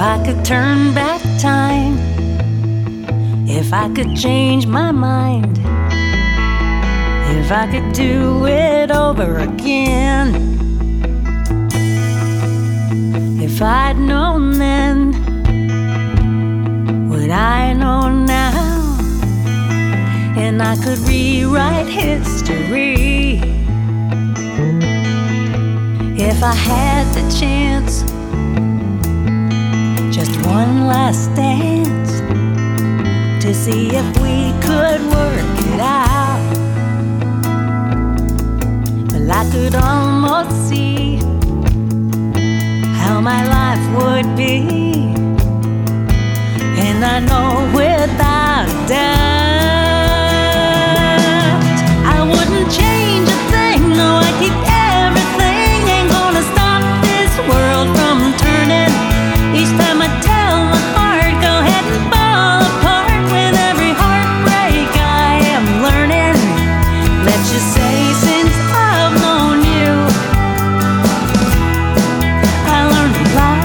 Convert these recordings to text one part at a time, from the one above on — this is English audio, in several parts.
I could turn back time, if I could change my mind, if I could do it over again, if I'd known then what I know now, and I could rewrite history, if I had the chance, just one last dance to see if we could work it out. Well, I could almost see how my life would be, and I know without a doubt I wouldn't change a thing. No, I keep everything. Ain't gonna stop this world from turning. Each time I tell my heart, go ahead and fall apart. With every heartbreak I am learning. Let's just say since I've known you, I learned a lot.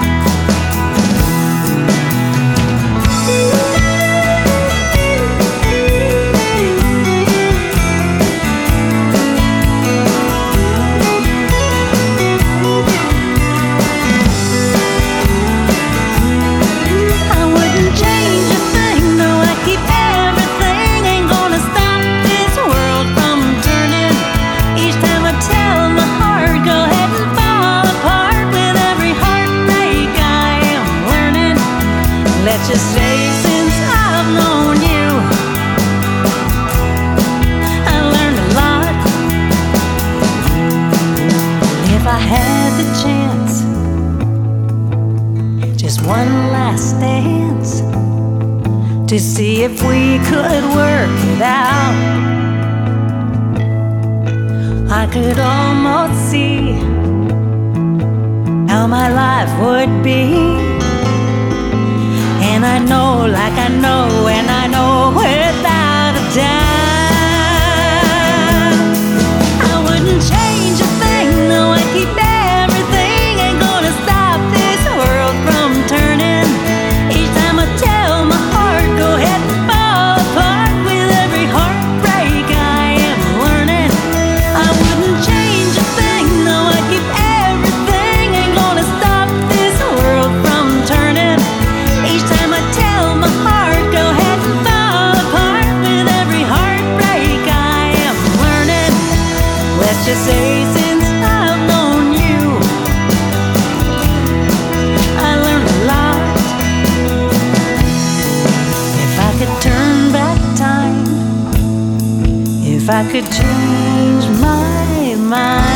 Let's just say since I've known you, I learned a lot. If I had the chance, just one last dance to see if we could work it out, I could almost see how my life would be. And I know, like I know, and I know without a doubt I wouldn't change a thing. No, I keep everything. Ain't gonna stop this world from turning. Each time I tell my heart, go ahead and fall apart. With every heartbreak I am learning. I wouldn't change a thing. No, I keep everything. Ain't gonna stop this world from turning. Each time I tell my heart, go ahead and fall apart. With every heartbreak I am learning. Let's just say since I've known you, I learned a lot. If I could turn back time, if I could change my mind,